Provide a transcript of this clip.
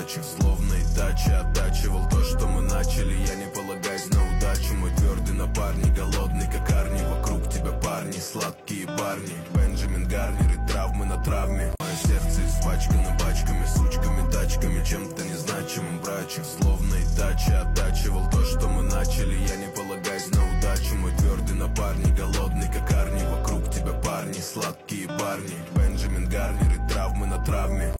удачах, словно и дача оттачивал то, что мы начали. Я не полагаюсь на удачу, мой твердый напарник, голодный как Арни. Вокруг тебя парни, сладкие парни, Бенджамин Гарнер и травмы на травме. Мое сердце испачкано пачками, сучками, тачками, чем-то незначимым, брачек, словно и дача оттачивал то, что мы начали. Я не полагаюсь на удачу, мой твердый напарник, голодный как Арни. Вокруг тебя парни, сладкие парни, Бенджамин Гарнер и травмы на травме.